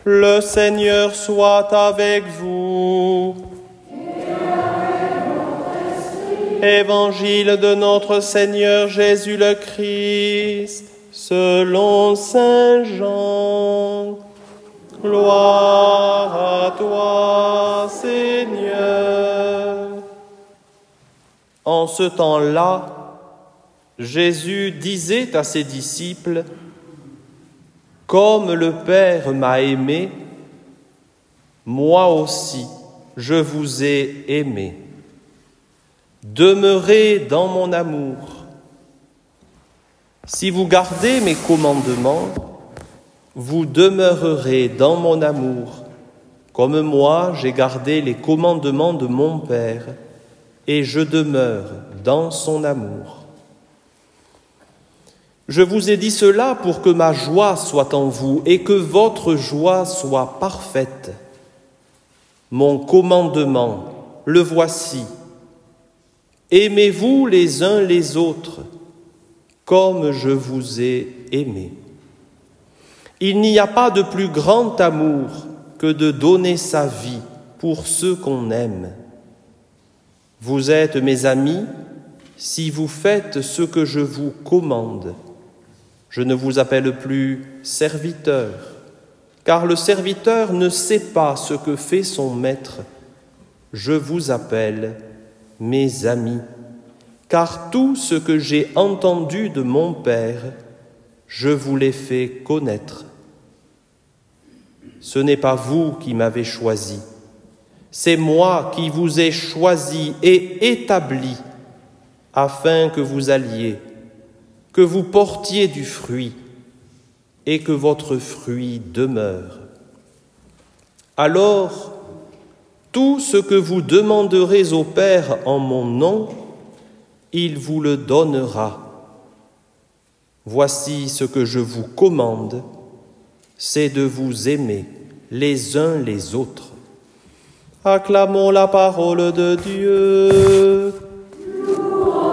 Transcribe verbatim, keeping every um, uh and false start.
Le Seigneur soit avec vous. Évangile de notre Seigneur Jésus le Christ, selon saint Jean. Gloire à toi, Seigneur. En ce temps-là, Jésus disait à ses disciples: « Comme le Père m'a aimé, moi aussi je vous ai aimé. Demeurez dans mon amour. Si vous gardez mes commandements, vous demeurerez dans mon amour, comme moi j'ai gardé les commandements de mon Père, et je demeure dans son amour. Je vous ai dit cela pour que ma joie soit en vous et que votre joie soit parfaite. Mon commandement, le voici. Aimez-vous les uns les autres, comme je vous ai aimés. Il n'y a pas de plus grand amour que de donner sa vie pour ceux qu'on aime. Vous êtes mes amis si vous faites ce que je vous commande. Je ne vous appelle plus serviteur, car le serviteur ne sait pas ce que fait son maître. Je vous appelle mes amis, car tout ce que j'ai entendu de mon Père, je vous l'ai fait connaître. Ce n'est pas vous qui m'avez choisi, c'est moi qui vous ai choisi et établi, afin que vous alliez, que vous portiez du fruit et que votre fruit demeure. Alors, tout ce que vous demanderez au Père en mon nom, il vous le donnera. Voici ce que je vous commande, c'est de vous aimer les uns les autres. Acclamons la parole de Dieu. Louange